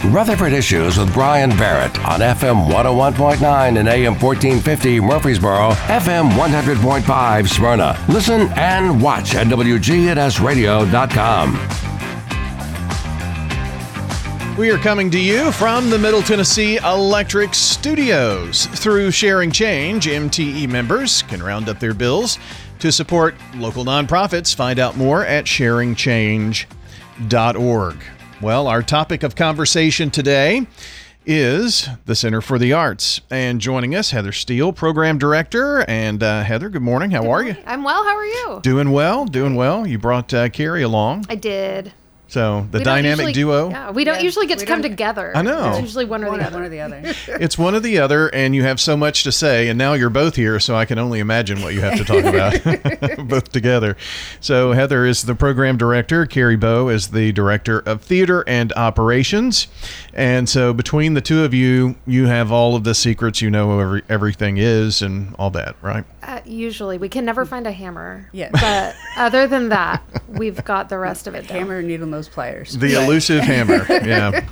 Rutherford Issues with Brian Barrett on FM 101.9 and AM 1450 Murfreesboro, FM 100.5 Smyrna. Listen and watch at WGNSradio.com. We are coming to you from the Middle Tennessee Electric Studios. Through Sharing Change, MTE members can round up their bills to support local nonprofits. Find out more at sharingchange.org. Well, our topic of conversation today is the Center for the Arts. And joining us, Heather Steele, Program Director. And Heather, good morning. How are you? I'm well. How are you? Doing well, doing well. You brought Carrie along. I did. So the dynamic duo. Yeah, we don't usually get to come together. I know. It's usually one or the other. One or the other. It's one or the other, and you have so much to say, and now you're both here, so I can only imagine what you have to talk about, both together. So Heather is the program director. Carrie Bowe is the director of theater and operations. And so between the two of you, you have all of the secrets, you know everything is and all that, right? Usually. We can never find a hammer. Yes. But other than that, we've got the rest of it down. Hammer, needle, nose pliers. The elusive hammer, yeah.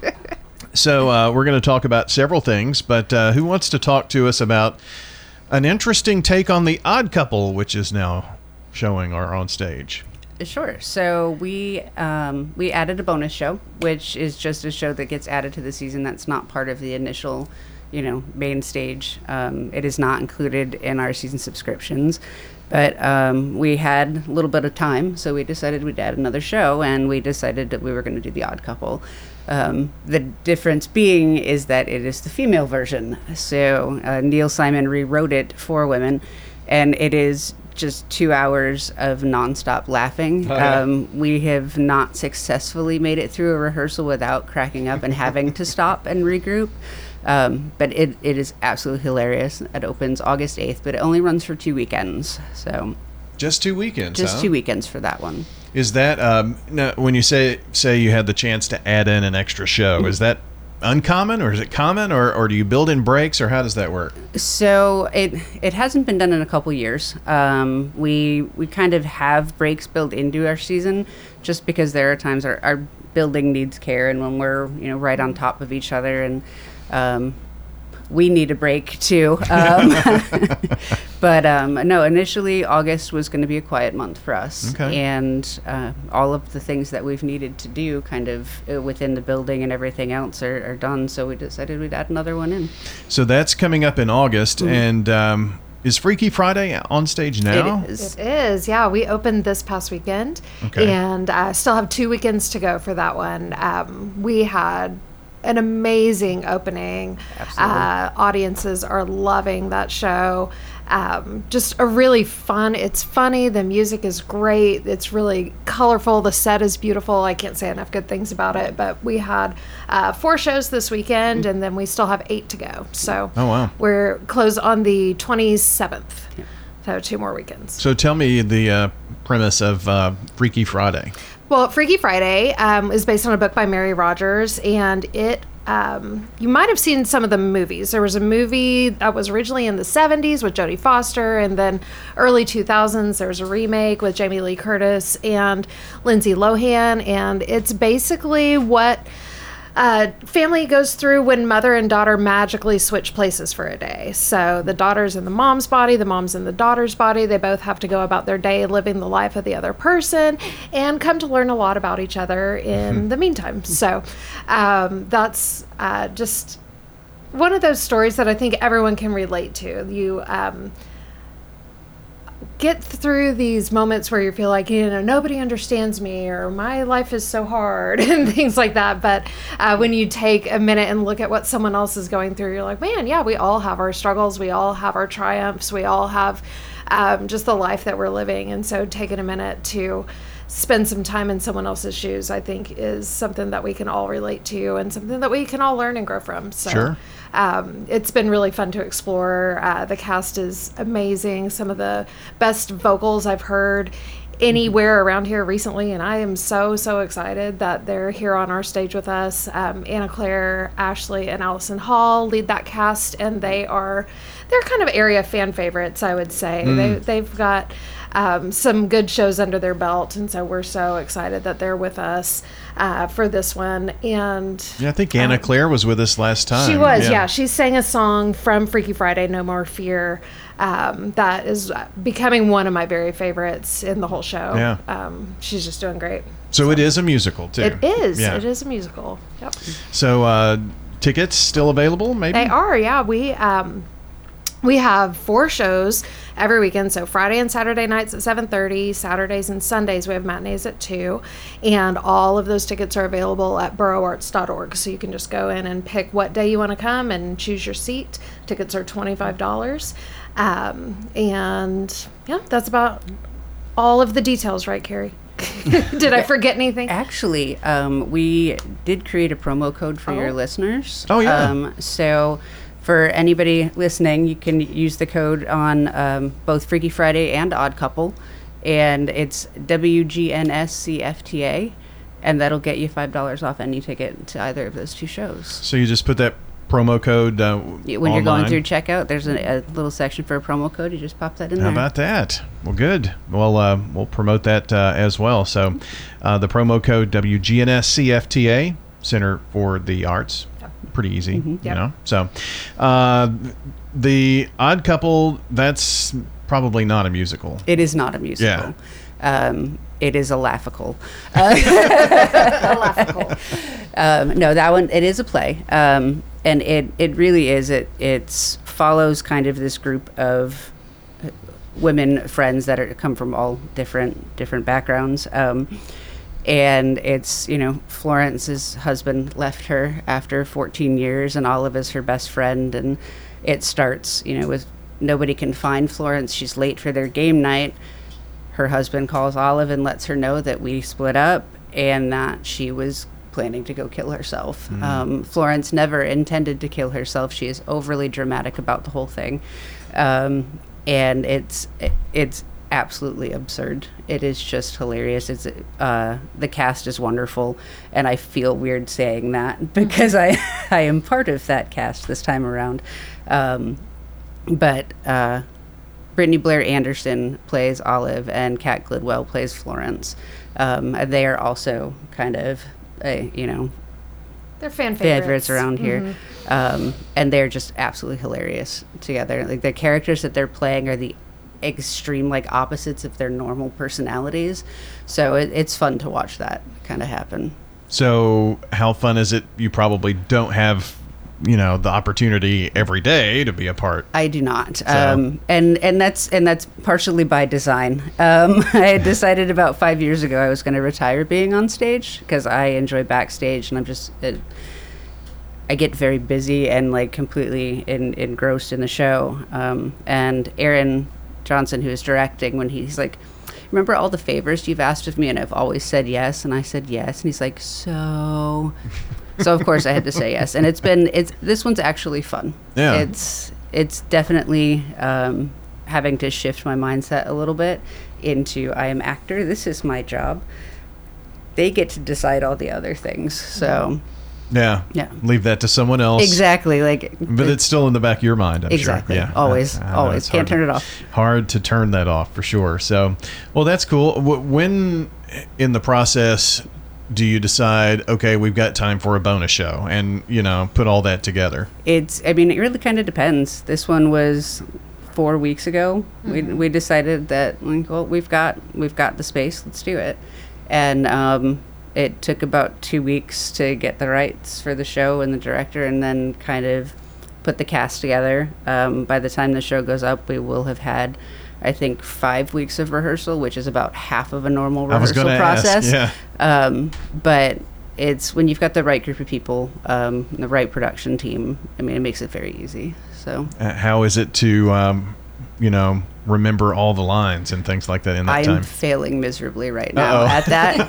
So we're going to talk about several things, but who wants to talk to us about an interesting take on The Odd Couple, which is now showing or on stage? Sure. So we added a bonus show, which is just a show that gets added to the season that's not part of the initial main stage. It is not included in our season subscriptions, but we had a little bit of time, so we decided we'd add another show, and we decided that we were going to do The Odd Couple. The difference being is that it is the female version. So Neil Simon rewrote it for women, and it is just 2 hours of nonstop laughing. Oh, yeah. We have not successfully made it through a rehearsal without cracking up and having to stop and regroup. But it is absolutely hilarious. It opens August 8th, but it only runs for 2 weekends. So Just 2 weekends, just 2 weekends for that one. Is that, now, when you say you had the chance to add in an extra show, is that uncommon, or is it common, or do you build in breaks, or how does that work? So it hasn't been done in a couple years. We kind of have breaks built into our season, just because there are times our building needs care, and when we're right on top of each other, and we need a break too. But no, initially August was going to be a quiet month for us. Okay. And all of the things that we've needed to do kind of within the building and everything else are done. So we decided we'd add another one in. So that's coming up in August. Mm-hmm. And is Freaky Friday on stage now? It is. It is, yeah. We opened this past weekend, Okay. and still have 2 weekends to go for that one. We had an amazing opening. Absolutely. Audiences are loving that show. Just a really fun, it's funny, the music is great, it's really colorful, the set is beautiful. I can't say enough good things about it, but we had 4 shows this weekend, and then we still have 8 to go. So Oh, wow. we're closed on the 27th. So 2 more weekends. So tell me the premise of Freaky Friday. Well, Freaky Friday is based on a book by Mary Rogers, and it you might have seen some of the movies. There was a movie that was originally in the 70s with Jodie Foster, and then early 2000s there was a remake with Jamie Lee Curtis and Lindsay Lohan, and it's basically what family goes through when mother and daughter magically switch places for a day. So the daughter's in the mom's body, the mom's in the daughter's body. They both have to go about their day living the life of the other person and come to learn a lot about each other in the meantime. So that's just one of those stories that I think everyone can relate to. You get through these moments where you feel like, nobody understands me, or my life is so hard and things like that. But when you take a minute and look at what someone else is going through, you're like, man, yeah, we all have our struggles. We all have our triumphs. We all have just the life that we're living. And so taking a minute to spend some time in someone else's shoes, I think, is something that we can all relate to and something that we can all learn and grow from. So Sure. it's been really fun to explore. The cast is amazing. Some of the best vocals I've heard anywhere around here recently, and I am so excited that they're here on our stage with us. Anna Claire, Ashley, and Allison Hall lead that cast, and they're kind of area fan favorites, I would say. They've got some good shows under their belt, and so we're so excited that they're with us for this one. And Yeah, I think Anna Claire was with us last time. she was, yeah. She sang a song from Freaky Friday, No More Fear, that is becoming one of my very favorites in the whole show. Yeah. She's just doing great. So it is a musical, too. It is. Yeah. It is a musical. Yep. So tickets still available, maybe? They are, yeah. We have 4 shows every weekend. So Friday and Saturday nights at 7:30, Saturdays and Sundays we have matinees at 2, and all of those tickets are available at borougharts.org. So you can just go in and pick what day you want to come and choose your seat. Tickets are $25. And yeah, that's about all of the details, right, Carrie? Did I forget anything? Actually, we did create a promo code for your listeners. Oh, yeah. So for anybody listening, you can use the code on both Freaky Friday and Odd Couple, and it's WGNSCFTA, and that'll get you $5 off any ticket to either of those 2 shows. So you just put that promo code When you're online? going through checkout, there's a little section for a promo code. You just pop that in How there. about that? Well, good. Well, we'll promote that as well. So the promo code WGNSCFTA, Center for the Arts. Pretty easy, you Yep. know. So the Odd Couple, that's probably not a musical. It is not a musical. It is a laughical. No, that one, it is a play. And it really is. It follows kind of this group of women friends that come from all different backgrounds. And it's, Florence's husband left her after 14 years, and Olive is her best friend. And it starts, with nobody can find Florence. She's late for their game night. Her husband calls Olive and lets her know that we split up and that she was planning to go kill herself. Florence never intended to kill herself. She is overly dramatic about the whole thing. And it's absolutely absurd. It is just hilarious. It's the cast is wonderful, and I feel weird saying that because I am part of that cast this time around. But Brittany Blair Anderson plays Olive, and Kat Glidwell plays Florence. They are also kind of, They're fan favorites around here. And they're just absolutely hilarious together. Like, the characters that they're playing are the extreme opposites of their normal personalities, so it's fun to watch that kind of happen. So how fun is it? You probably don't have the opportunity every day to be a part. I do not. So. And that's partially by design. I had decided about 5 years ago I was going to retire being on stage because I enjoy backstage, and I'm just I get very busy and completely engrossed in the show. And Aaron Johnson, who is directing, when he's like, remember all the favors you've asked of me, and I've always said yes, and I said yes, and he's like, so of course I had to say yes. And this one's actually fun. Yeah. It's definitely having to shift my mindset a little bit into, I am actor, this is my job, they get to decide all the other things. So Yeah. Leave that to someone else. exactly, But it's still in the back of your mind, I'm exactly. sure. Yeah. Always I know it's can't turn it off. Hard to turn that off, for sure. So, well, that's cool. When in the process do you decide, okay, we've got time for a bonus show, and put all that together? It really kind of depends. This one was 4 weeks ago. We decided that, well, we've got the space, let's do it. And it took about 2 weeks to get the rights for the show and the director, and then kind of put the cast together. By the time the show goes up, we will have had, I think, 5 weeks of rehearsal, which is about half of a normal rehearsal process. Ask, yeah. But it's when you've got the right group of people, the right production team, it makes it very easy. So How is it to, remember all the lines and things like that in that time? I'm failing miserably right now at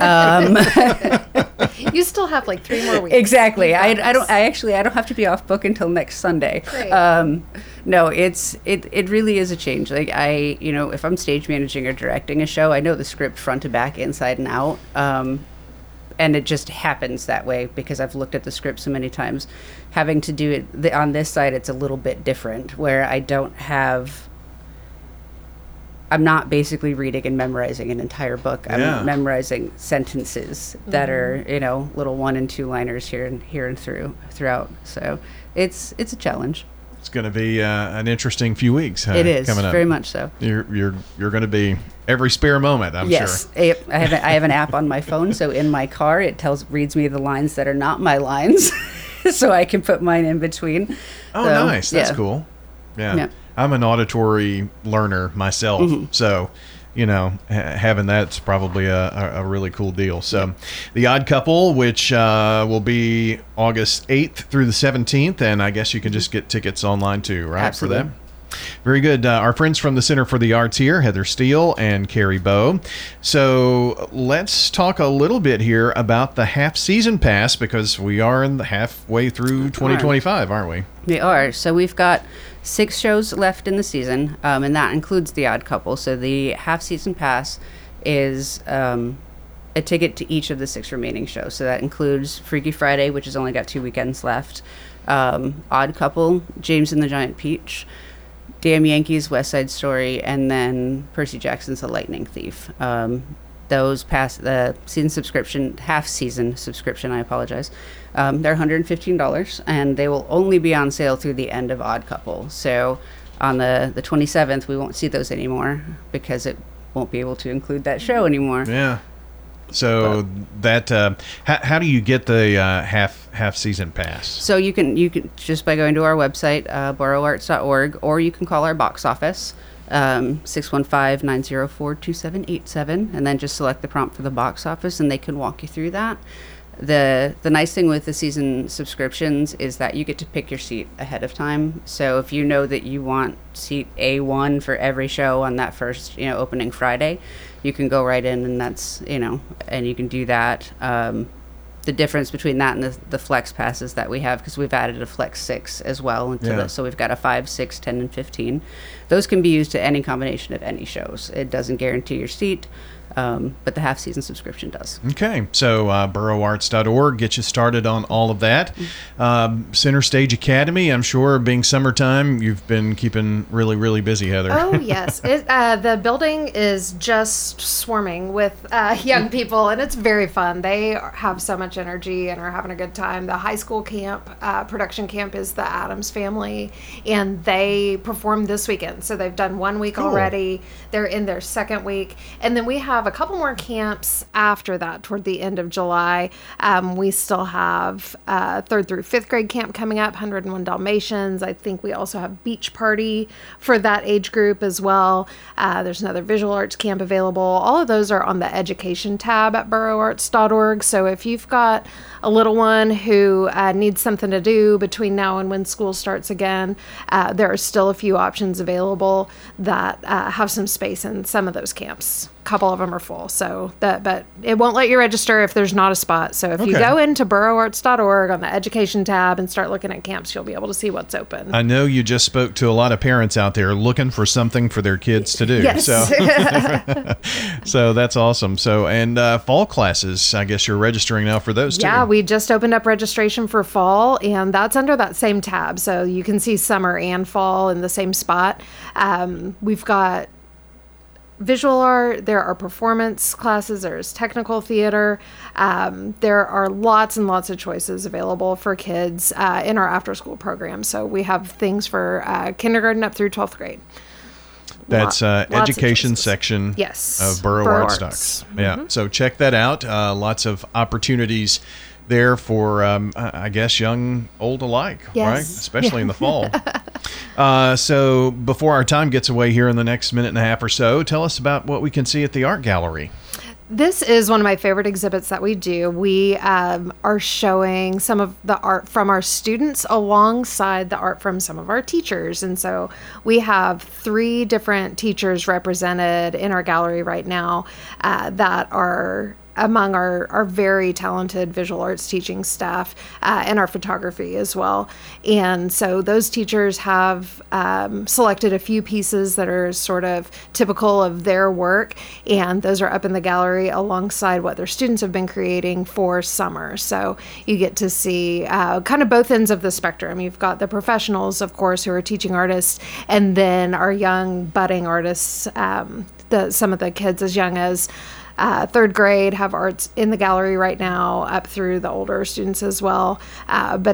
that. You still have 3 more weeks. Exactly. I don't have to be off book until next Sunday. Great. No, it really is a change. If I'm stage managing or directing a show, I know the script front to back, inside and out. And it just happens that way because I've looked at the script so many times. Having to do it on this side, it's a little bit different, where I don't have I'm not basically reading and memorizing an entire book. I'm memorizing sentences that are, little 1 and 2 liners here and throughout. So it's a challenge. It's going to be an interesting few weeks. It is coming up. very much so. You're going to be every spare moment, I'm sure. Yes, I have an app on my phone, so in my car it reads me the lines that are not my lines, so I can put mine in between. Oh, so, nice. That's cool. Yeah. I'm an auditory learner myself, so having that's probably a really cool deal. So The Odd Couple, which will be August 8th through the 17th, and I guess you can just get tickets online too, right? Absolutely. For that. Very good. Our friends from the Center for the Arts here, Heather Steele and Carrie Bow. So let's talk a little bit here about the half-season pass, because we are in the halfway through 2025, aren't we? We are. So we've got 6 shows left in the season, and that includes The Odd Couple. So the half-season pass is a ticket to each of the 6 remaining shows. So that includes Freaky Friday, which has only got 2 weekends left, Odd Couple, James and the Giant Peach, Damn Yankees, West Side Story, and then Percy Jackson's The Lightning Thief. Those pass the season subscription, half-season subscription, I apologize. They're $115, and they will only be on sale through the end of Odd Couple. So on the 27th, we won't see those anymore because it won't be able to include that show anymore. Yeah. So how do you get the half season pass? So you can just by going to our website, boroarts.org, or you can call our box office, 615-904-2787, and then just select the prompt for the box office, and they can walk you through that. The nice thing with the season subscriptions is that you get to pick your seat ahead of time. So if you know that you want seat A1 for every show on that first, opening Friday, you can go right in, and that's, and you can do that. The difference between that and the flex passes that we have, because we've added a flex 6 as well so we've got a 5, 6, 10, and 15. Those can be used to any combination of any shows. It doesn't guarantee your seat, but the half-season subscription does. Okay, so boroarts.org, get you started on all of that. Center Stage Academy, I'm sure being summertime, you've been keeping really, really busy, Heather. Oh, yes. The building is just swarming with young people, and it's very fun. They have so much energy and are having a good time. The high school camp, production camp, is the Addams Family, and they performed this weekend. So they've done 1 week already. They're in their 2nd week. And then we have a couple more camps after that toward the end of July. We still have 3rd through 5th grade camp coming up, 101 Dalmatians. I think we also have Beach Party for that age group as well. There's another visual arts camp available. All of those are on the education tab at boroarts.org. So if you've got a little one who needs something to do between now and when school starts again, there are still a few options available that have some space in some of those camps. A couple of them are full, but it won't let you register if there's not a spot. So if you go into boroarts.org on the education tab and start looking at camps, you'll be able to see what's open. I know you just spoke to a lot of parents out there looking for something for their kids to do. Yes. So that's awesome. So, and fall classes, I guess you're registering now for those too. Yeah, we just opened up registration for fall, and that's under that same tab. So you can see summer and fall in the same spot. We've got visual art, there are performance classes, there's technical theater. There are lots and lots of choices available for kids in our after school program. So we have things for kindergarten up through 12th grade. That's education section yes. of Borough Arts. Yeah, so check that out. Lots of opportunities there for, I guess, young, old alike, right? Especially in the fall. So before our time gets away here in the next minute and a half or so, tell us about what we can see at the art gallery. This is one of my favorite exhibits that we do. We are showing some of the art from our students alongside the art from some of our teachers. And so we have 3 different teachers represented in our gallery right now that are among our very talented visual arts teaching staff and our photography as well. And so those teachers have selected a few pieces that are sort of typical of their work, and those are up in the gallery alongside what their students have been creating for summer. So you get to see kind of both ends of the spectrum. You've got the professionals, of course, who are teaching artists, and then our young budding artists, some of the kids as young as third grade have arts in the gallery right now, up through the older students as well. But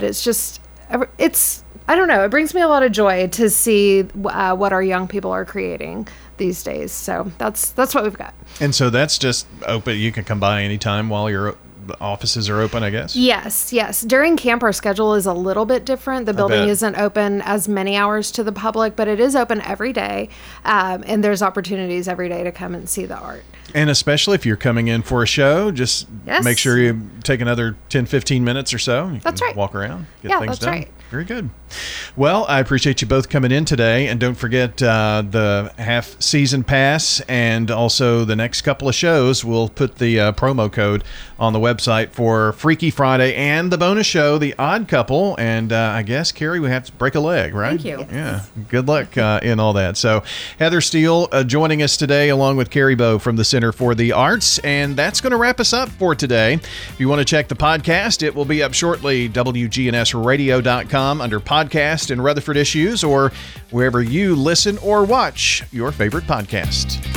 I don't know, it brings me a lot of joy to see what our young people are creating these days. So that's what we've got. And so that's just open. You can come by anytime while your offices are open, I guess? Yes. During camp, our schedule is a little bit different. The building isn't open as many hours to the public, but it is open every day. And there's opportunities every day to come and see the art. And especially if you're coming in for a show, just make sure you take another 10, 15 minutes or so. You that's can right. Walk around, get things that's done. Right. Very good. Well, I appreciate you both coming in today. And don't forget the half season pass and also the next couple of shows. We'll put the promo code on the website for Freaky Friday and the bonus show, The Odd Couple. And I guess, Carrie, we have to break a leg, right? Thank you. Yeah. Good luck in all that. So Heather Steele joining us today along with Carrie Bow from the Center for the Arts. And that's going to wrap us up for today. If you want to check the podcast, it will be up shortly, WGNSradio.com under podcast and Rutherford Issues, or wherever you listen or watch your favorite podcast.